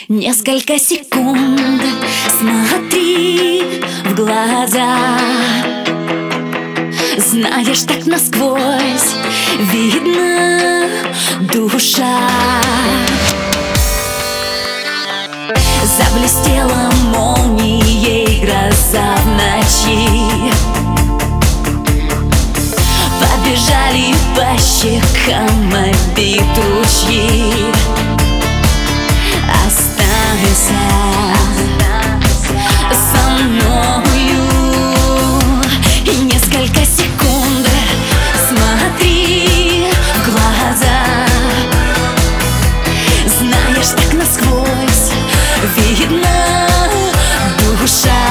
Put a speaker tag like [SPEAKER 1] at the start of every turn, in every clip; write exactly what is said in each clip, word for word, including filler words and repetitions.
[SPEAKER 1] Несколько секунд смотри в глаза. Знаешь, так насквозь видна душа. Заблестела молнией гроза в ночи. Побежали по щекам обид ручьи. Останься со мною и несколько секунд смотри в глаза. Знаешь, так насквозь видна душа.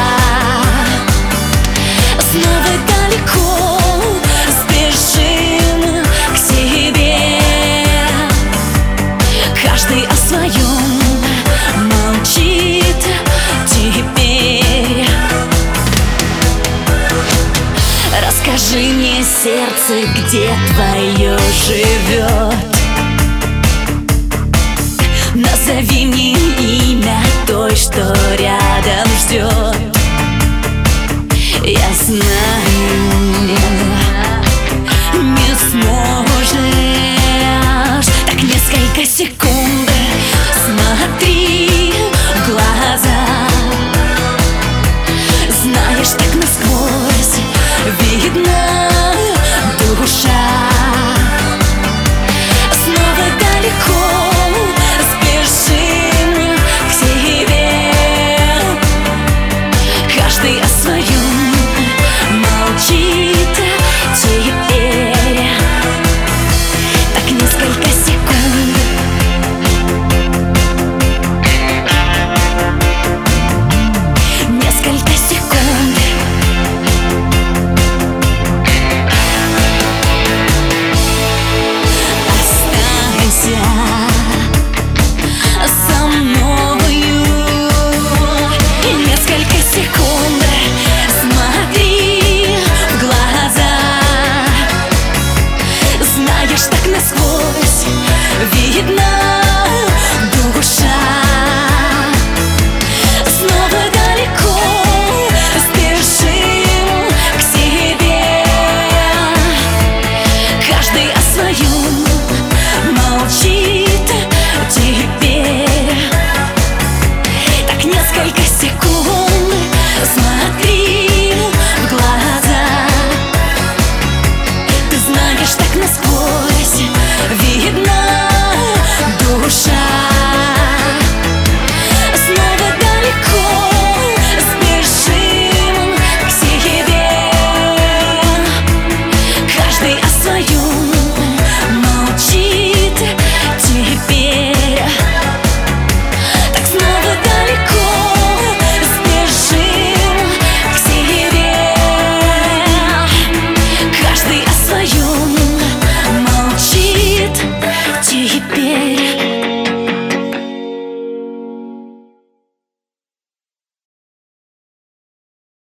[SPEAKER 1] Снова далеко спешим к себе. Каждый о своем молчит теперь. Расскажи мне, сердце, где твое живет. Назови мне имя той, что рядом ждет. Я знаю,